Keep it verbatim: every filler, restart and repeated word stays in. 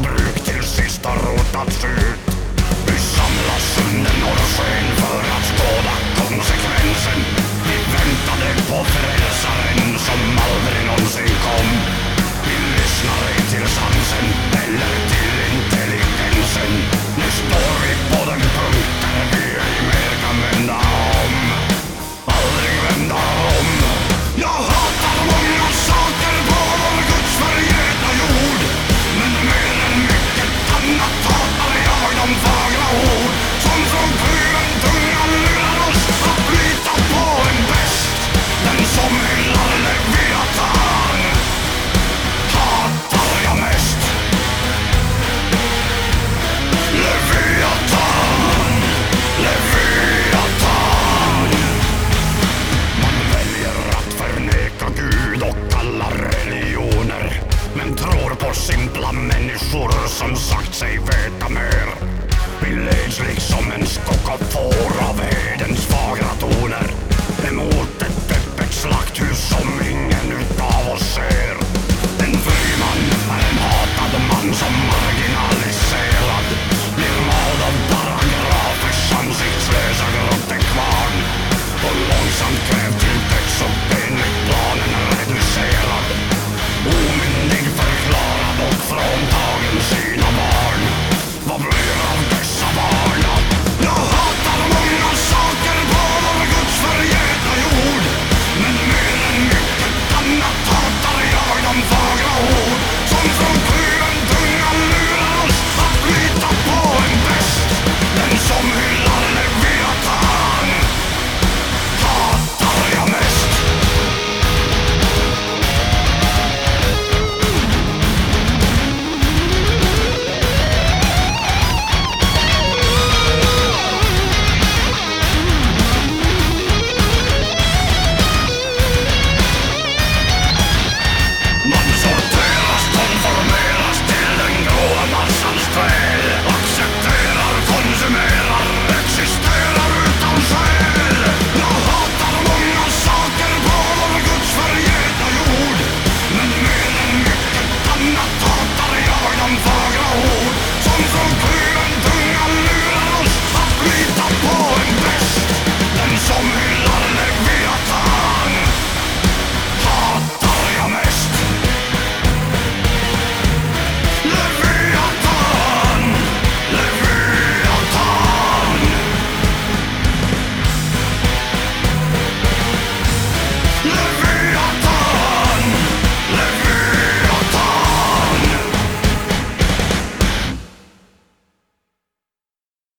missbruk till sist har rotats ut. Vi samlas under norrsken för att skåda konsekvensen. Vi väntade på frälsaren som aldrig någonsin kom. Vi lyssnar ej till sansen eller till intelligensen. Nu står vi på den punkt där vi ej mer kan vända om. Aldrig vända om. Jag hatar många saker på vår Guds förgätna jord, men mer än mycket annat hatar jag de fagra ord som från kluven tunga lurar oss att lita på en bäst. Den som hyllar Leviathan hatar jag mest. Leviathan, Leviathan. Man väljer att förneka Gud och alla religioner, men tror på simpla människor som sagt sig veta mer. Vi leds liksom en skock av får av